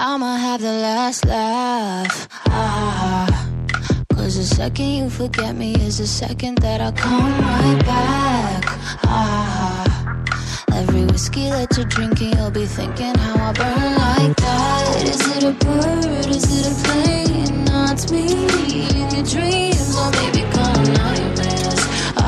I'ma have the last laugh. Cause the second you forget me is the second that I come right back. Every whiskey that you're drinking, you'll be thinking how I burn like that. Is it a bird? Is it a plane? No, it's me in your dreams, or maybe calling nightmares.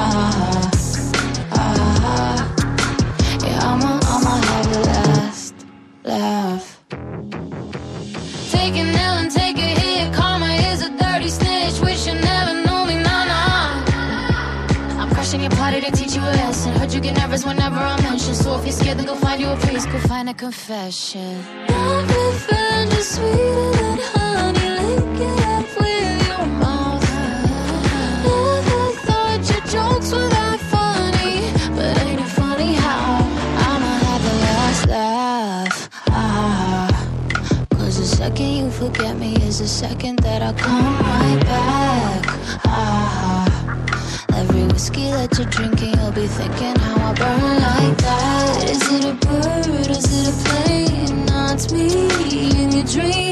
Yeah, I'ma have the last laugh. Take an L and take a hit. Karma is a dirty snitch. Wish you never knew me, nah. I'm crashing your party to teach you a lesson. Heard you get nervous whenever I mention. So if you're scared, then go find you a priest. Go find a confession. Love revenge is sweeter than honey. Lick it up with your mouth. Never thought your jokes were that funny, but ain't it funny how I'ma have the last laugh. Cause the second you forget me is the second that I come right back. Every whiskey that you're drinking, you'll be thinking how I burn like that. Is it a bird? Is it a plane? No, it's me in your dreams.